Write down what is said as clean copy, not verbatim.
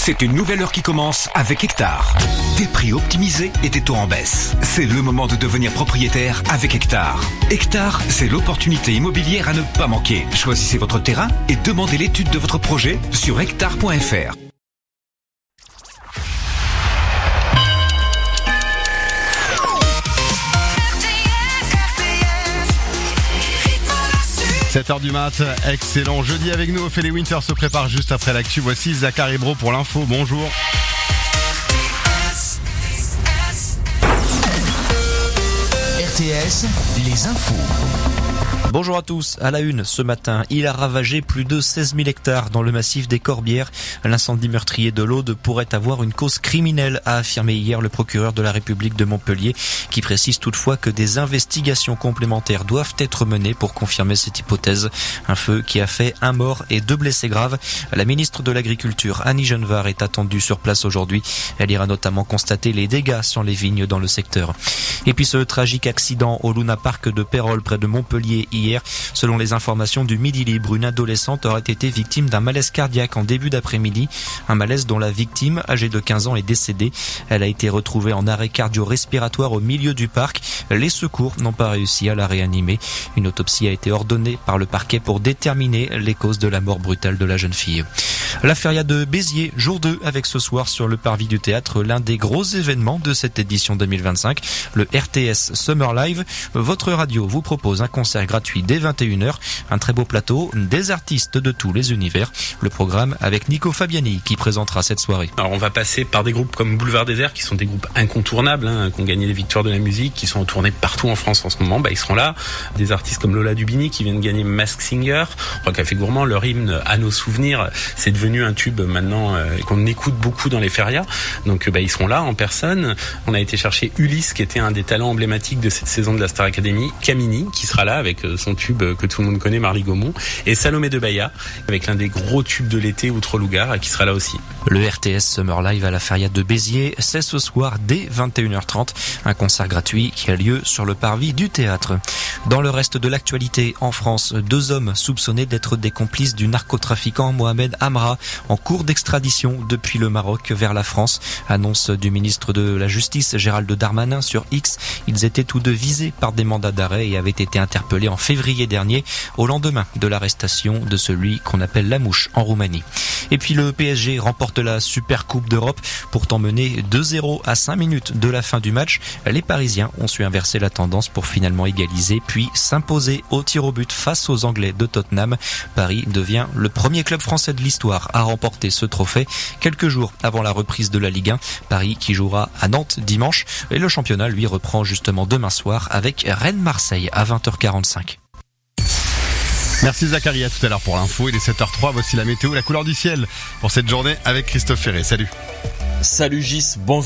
C'est une nouvelle heure qui commence avec Hectare. Des prix optimisés et des taux en baisse. C'est le moment de devenir propriétaire avec Hectare. Hectare, c'est l'opportunité immobilière à ne pas manquer. Choisissez votre terrain et demandez l'étude de votre projet sur hectare.fr. « 7h du mat, excellent jeudi avec nous. Ophélie Winter se prépare juste après l'actu. Voici Zachary Bro pour l'info. Bonjour. RTS, les infos. Bonjour à tous. À la une, ce matin, il a ravagé plus de 16 000 hectares dans le massif des Corbières. L'incendie meurtrier de l'Aude pourrait avoir une cause criminelle, a affirmé hier le procureur de la République de Montpellier, qui précise toutefois que des investigations complémentaires doivent être menées pour confirmer cette hypothèse. Un feu qui a fait 1 mort et 2 blessés graves. La ministre de l'Agriculture, Annie Genevard, est attendue sur place aujourd'hui. Elle ira notamment constater les dégâts sur les vignes dans le secteur. Et puis ce tragique accident au Luna Park de Pérols près de Montpellier hier. Selon les informations du Midi Libre, une adolescente aurait été victime d'un malaise cardiaque en début d'après-midi. Un malaise dont la victime, âgée de 15 ans, est décédée. Elle a été retrouvée en arrêt cardio-respiratoire au milieu du parc. Les secours n'ont pas réussi à la réanimer. Une autopsie a été ordonnée par le parquet pour déterminer les causes de la mort brutale de la jeune fille. La feria de Béziers, jour 2, avec ce soir sur le parvis du théâtre l'un des gros événements de cette édition 2025, le RTS Summer Live. Votre radio vous propose un concert gratuit dès 21h, un très beau plateau, des artistes de tous les univers. Le programme avec Nico Fabiani qui présentera cette soirée. Alors on va passer par des groupes comme Boulevard Désert qui sont des groupes incontournables, qui ont gagné des victoires de la musique, qui sont en tournée partout en France en ce moment. Ils seront là. Des artistes comme Lola Dubini qui viennent de gagner Mask Singer. Café Gourmand, leur hymne à nos souvenirs, c'est devenu un tube maintenant qu'on écoute beaucoup dans les férias. Donc ils seront là en personne. On a été chercher Ulysse qui était un des talents emblématiques de cette saison de la Star Academy, Camini qui sera là avec son tube que tout le monde connaît, Marly Gaumont, et Salomé de Bahia avec l'un des gros tubes de l'été, Outre Lougar, qui sera là aussi. Le RTS Summer Live à la feria de Béziers, c'est ce soir dès 21h30, un concert gratuit qui a lieu sur le parvis du théâtre. Dans le reste de l'actualité, en France, 2 hommes soupçonnés d'être des complices du narcotrafiquant Mohamed Amra en cours d'extradition depuis le Maroc vers la France. Annonce du ministre de la Justice Gérald Darmanin sur X. Ils étaient tous deux visés par des mandats d'arrêt et avaient été interpellés en février dernier, au lendemain de l'arrestation de celui qu'on appelle la mouche en Roumanie. Et puis le PSG remporte la Super Coupe d'Europe, pourtant mené 2-0 à 5 minutes de la fin du match. Les Parisiens ont su inverser la tendance pour finalement égaliser, puis s'imposer au tir au but face aux Anglais de Tottenham. Paris devient le premier club français de l'histoire à remporter ce trophée, quelques jours avant la reprise de la Ligue 1. Paris qui jouera à Nantes dimanche, et le championnat lui reprend justement demain soir avec Rennes-Marseille à 20h45. Merci Zachary, à tout à l'heure pour l'info. Il est 7h03, voici la météo, la couleur du ciel pour cette journée avec Christophe Ferré. Salut. Salut Gis, bonjour.